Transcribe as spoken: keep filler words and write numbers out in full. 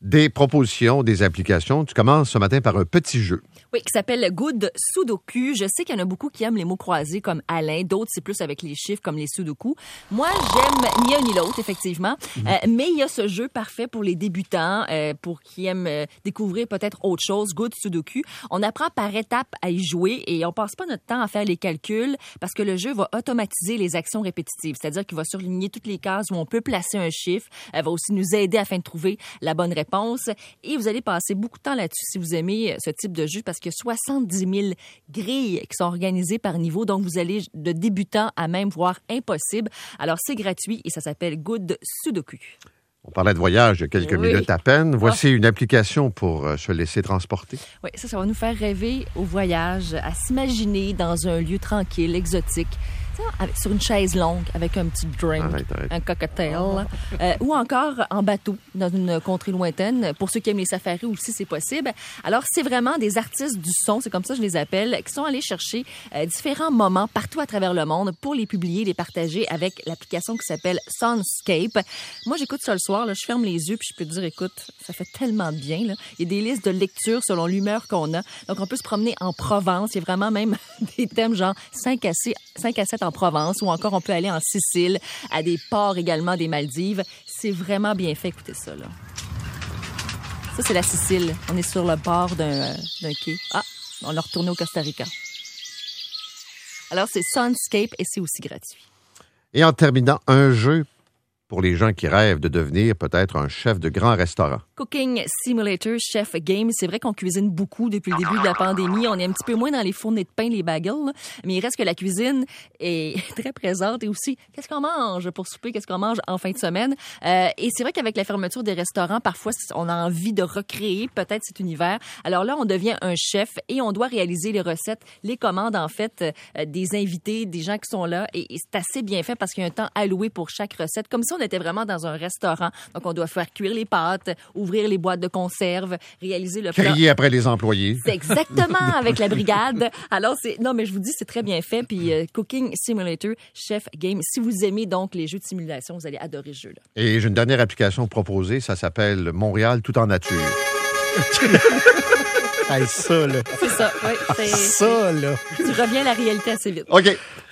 des propositions, des applications. Tu commences ce matin par un petit jeu. Oui, qui s'appelle Good Sudoku. Je sais qu'il y en a beaucoup qui aiment les mots croisés comme Alain. D'autres, c'est plus avec les chiffres comme les Sudoku. Moi, j'aime ni un ni l'autre, effectivement. Mmh. Euh, mais il y a ce jeu parfait pour les débutants, euh, pour qui aiment euh, découvrir peut-être autre chose. Good Sudoku. On apprend par étapes à y jouer et on passe pas notre temps à faire les calculs parce que le jeu va automatiser les actions répétitives. C'est-à-dire qu'il va surligner toutes les cases où on peut placer un chiffre. Elle va aussi nous aider afin de trouver la bonne réponse. Et vous allez passer beaucoup de temps là-dessus si vous aimez ce type de jeu parce que soixante-dix mille grilles qui sont organisées par niveau. Donc, vous allez de débutant à même voire impossible. Alors, c'est gratuit et ça s'appelle Good Sudoku. On parlait de voyage il y a quelques oui. minutes à peine. Voici ah. une application pour euh, se laisser transporter. Oui, ça, ça va nous faire rêver au voyage, à s'imaginer dans un lieu tranquille, exotique. Avec, sur une chaise longue, avec un petit drink, arrête, arrête. un cocktail, euh, ou encore en bateau, dans une contrée lointaine. Pour ceux qui aiment les safaris aussi, c'est possible. Alors, c'est vraiment des artistes du son, c'est comme ça que je les appelle, qui sont allés chercher euh, différents moments partout à travers le monde pour les publier, les partager avec l'application qui s'appelle Soundscape. Moi, j'écoute ça le soir, là, je ferme les yeux puis je peux te dire, écoute, ça fait tellement de bien. Là. Il y a des listes de lecture selon l'humeur qu'on a. Donc, on peut se promener en Provence. Il y a vraiment même des thèmes genre cinq à sept en Provence, ou encore on peut aller en Sicile, à des ports également des Maldives. C'est vraiment bien fait, écoutez ça, là. Ça, c'est la Sicile. On est sur le bord d'un, d'un quai. Ah, on a retourné au Costa Rica. Alors, c'est Soundscape et c'est aussi gratuit. Et en terminant, un jeu pour les gens qui rêvent de devenir peut-être un chef de grand restaurant. Cooking Simulator Chef Game. C'est vrai qu'on cuisine beaucoup depuis le début de la pandémie. On est un petit peu moins dans les fournées de pain, les bagels, là. Mais il reste que la cuisine est très présente. Et aussi, qu'est-ce qu'on mange pour souper, qu'est-ce qu'on mange en fin de semaine. Euh, et c'est vrai qu'avec la fermeture des restaurants, parfois, on a envie de recréer peut-être cet univers. Alors là, on devient un chef et on doit réaliser les recettes, les commandes, en fait, euh, des invités, des gens qui sont là. Et, et c'est assez bien fait parce qu'il y a un temps alloué pour chaque recette. Comme si on était vraiment dans un restaurant. Donc, on doit faire cuire les pâtes, ouvrir les boîtes de conserve, réaliser le plat. Crier après les employés. C'est exactement avec la brigade. Alors, c'est non, mais je vous dis, c'est très bien fait. Puis, euh, Cooking Simulator Chef Game. Si vous aimez donc les jeux de simulation, vous allez adorer ce jeu-là. Et j'ai une dernière application proposée. Ça s'appelle Montréal tout en nature. Hey, ça, là. C'est ça, oui. C'est, ça, là. Tu reviens à la réalité assez vite. OK.